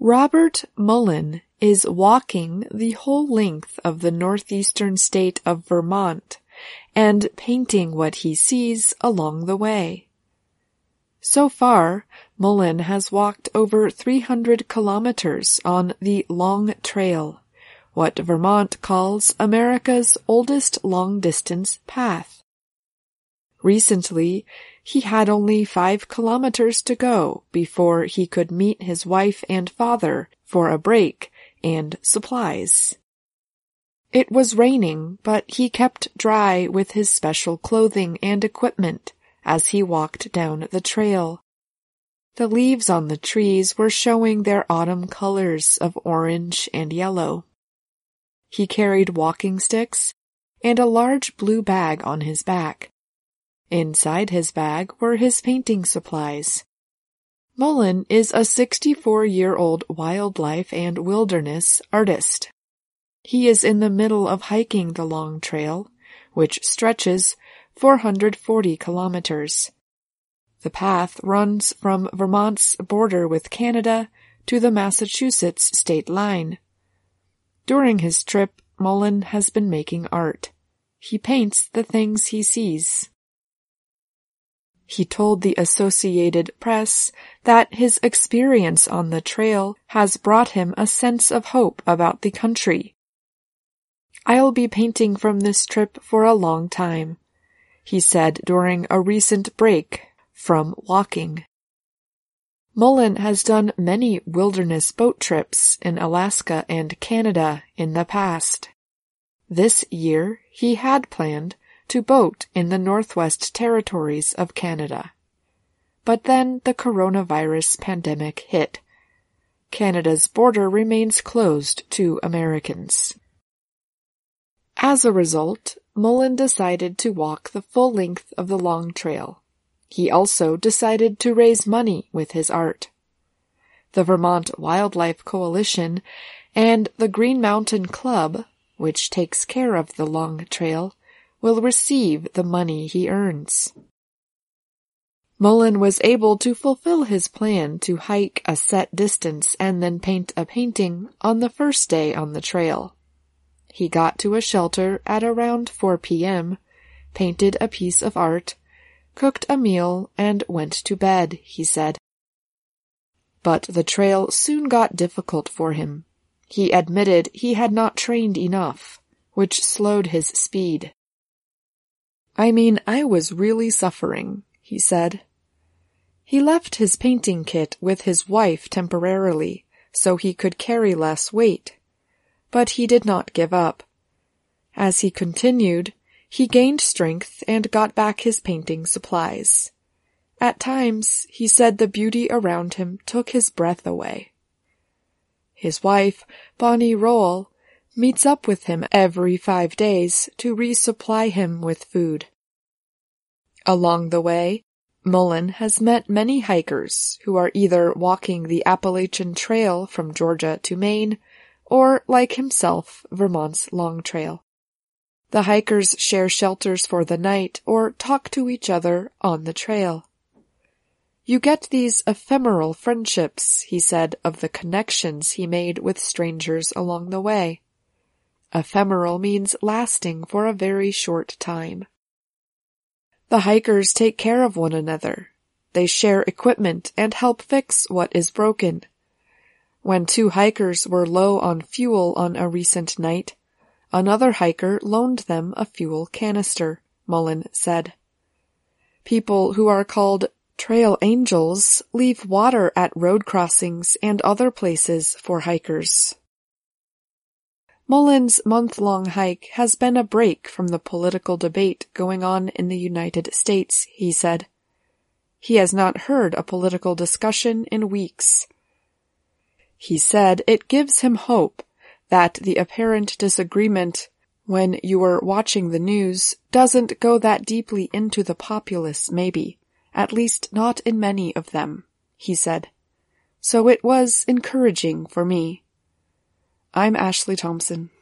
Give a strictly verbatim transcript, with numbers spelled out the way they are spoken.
Robert Mullen is walking the whole length of the northeastern state of Vermont and painting what he sees along the way. So far, Mullen has walked over three hundred kilometers on the Long Trail, what Vermont calls America's oldest long-distance path. Recently, he had only five kilometers to go before he could meet his wife and father for a break and supplies. It was raining, but he kept dry with his special clothing and equipment as he walked down the trail. The leaves on the trees were showing their autumn colors of orange and yellow. He carried walking sticks and a large blue bag on his back. Inside his bag were his painting supplies. Mullen is a sixty-four-year-old wildlife and wilderness artist. He is in the middle of hiking the Long Trail, which stretches four hundred forty kilometers. The path runs from Vermont's border with Canada to the Massachusetts state line. During his trip, Mullen has been making art. He paints the things he sees. He told the Associated Press that his experience on the trail has brought him a sense of hope about the country. "I'll be painting from this trip for a long time," he said during a recent break from walking. Mullen has done many wilderness boat trips in Alaska and Canada in the past. This year, he had planned to boat in the Northwest Territories of Canada. But then the coronavirus pandemic hit. Canada's border remains closed to Americans. As a result, Mullen decided to walk the full length of the Long Trail. He also decided to raise money with his art. The Vermont Wildlife Coalition and the Green Mountain Club, which takes care of the Long Trail, will receive the money he earns. Mullen was able to fulfill his plan to hike a set distance and then paint a painting on the first day on the trail. He got to a shelter at around four p.m., painted a piece of art, cooked a meal, and went to bed, he said. But the trail soon got difficult for him. He admitted he had not trained enough, which slowed his speed. "I mean, I was really suffering," he said. He left his painting kit with his wife temporarily, so he could carry less weight. But he did not give up. As he continued, he gained strength and got back his painting supplies. At times, he said the beauty around him took his breath away. His wife, Bonnie Roll, meets up with him every five days to resupply him with food. Along the way, Mullen has met many hikers who are either walking the Appalachian Trail from Georgia to Maine, or, like himself, Vermont's Long Trail. The hikers share shelters for the night or talk to each other on the trail. "You get these ephemeral friendships," he said of the connections he made with strangers along the way. Ephemeral means lasting for a very short time. The hikers take care of one another. They share equipment and help fix what is broken. When two hikers were low on fuel on a recent night, another hiker loaned them a fuel canister, Mullen said. People who are called trail angels leave water at road crossings and other places for hikers. Mullen's month-long hike has been a break from the political debate going on in the United States, he said. He has not heard a political discussion in weeks. He said it gives him hope that the apparent disagreement when you are watching the news doesn't go that deeply into the populace, maybe, at least not in many of them, he said. So it was encouraging for me. I'm Ashley Thompson.